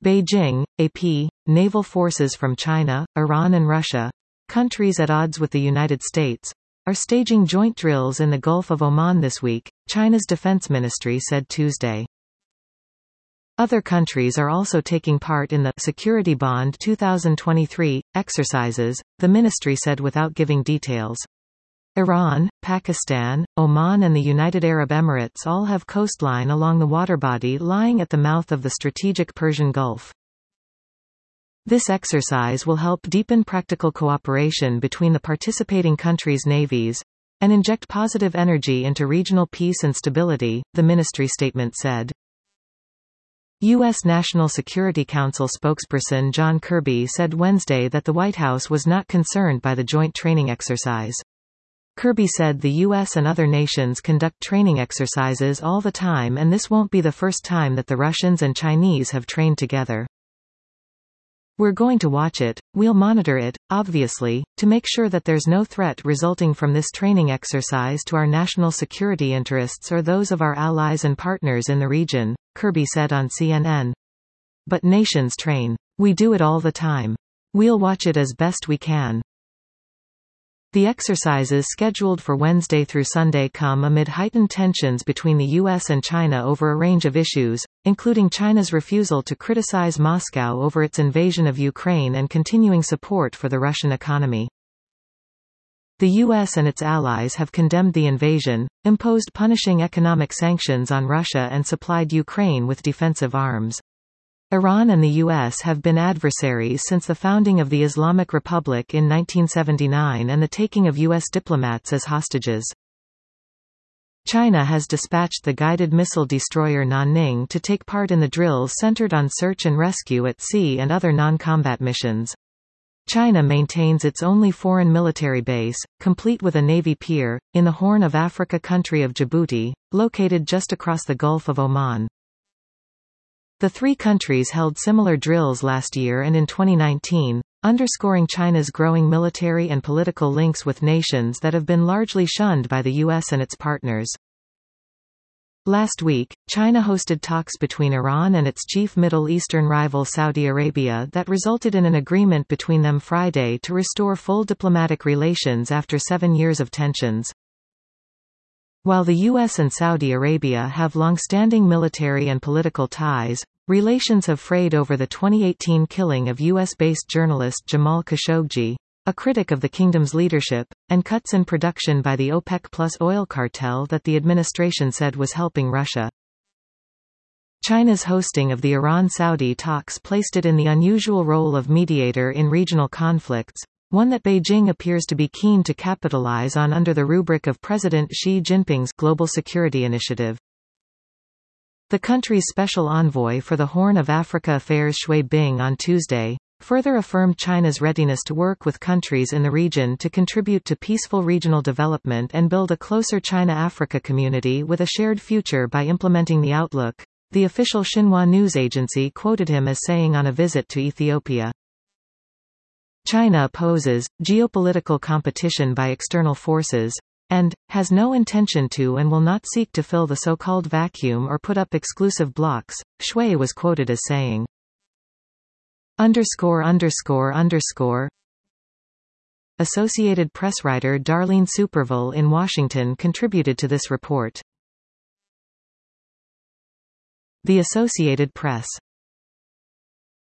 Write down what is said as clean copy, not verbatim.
Beijing, AP, naval forces from China, Iran and Russia, countries at odds with the United States, are staging joint drills in the Gulf of Oman this week, China's defense ministry said Tuesday. Other countries are also taking part in the Security Bond 2023 exercises, the ministry said without giving details. Iran, Pakistan, Oman and the United Arab Emirates all have coastline along the waterbody lying at the mouth of the strategic Persian Gulf. This exercise will help deepen practical cooperation between the participating countries' navies, and inject positive energy into regional peace and stability, the ministry statement said. U.S. National Security Council spokesperson John Kirby said Wednesday that the White House was not concerned by the joint training exercise. Kirby said the U.S. and other nations conduct training exercises all the time and this won't be the first time that the Russians and Chinese have trained together. We're going to watch it, we'll monitor it, obviously, to make sure that there's no threat resulting from this training exercise to our national security interests or those of our allies and partners in the region, Kirby said on CNN. But nations train. We do it all the time. We'll watch it as best we can. The exercises scheduled for Wednesday through Sunday come amid heightened tensions between the U.S. and China over a range of issues, including China's refusal to criticize Moscow over its invasion of Ukraine and continuing support for the Russian economy. The U.S. and its allies have condemned the invasion, imposed punishing economic sanctions on Russia and supplied Ukraine with defensive arms. Iran and the U.S. have been adversaries since the founding of the Islamic Republic in 1979 and the taking of U.S. diplomats as hostages. China has dispatched the guided missile destroyer Nanning to take part in the drills centered on search and rescue at sea and other non-combat missions. China maintains its only foreign military base, complete with a Navy pier, in the Horn of Africa country of Djibouti, located just across the Gulf of Oman. The three countries held similar drills last year and in 2019, underscoring China's growing military and political links with nations that have been largely shunned by the U.S. and its partners. Last week, China hosted talks between Iran and its chief Middle Eastern rival Saudi Arabia that resulted in an agreement between them Friday to restore full diplomatic relations after 7 years of tensions. While the U.S. and Saudi Arabia have long-standing military and political ties, relations have frayed over the 2018 killing of U.S.-based journalist Jamal Khashoggi, a critic of the kingdom's leadership, and cuts in production by the OPEC Plus oil cartel that the administration said was helping Russia. China's hosting of the Iran-Saudi talks placed it in the unusual role of mediator in regional conflicts, one that Beijing appears to be keen to capitalize on under the rubric of President Xi Jinping's Global Security Initiative. The country's special envoy for the Horn of Africa Affairs Xue Bing on Tuesday further affirmed China's readiness to work with countries in the region to contribute to peaceful regional development and build a closer China-Africa community with a shared future by implementing the Outlook, the official Xinhua news agency quoted him as saying on a visit to Ethiopia. China opposes geopolitical competition by external forces, and has no intention to and will not seek to fill the so-called vacuum or put up exclusive blocks, Xue was quoted as saying. Associated Press writer Darlene Superville in Washington contributed to this report. The Associated Press.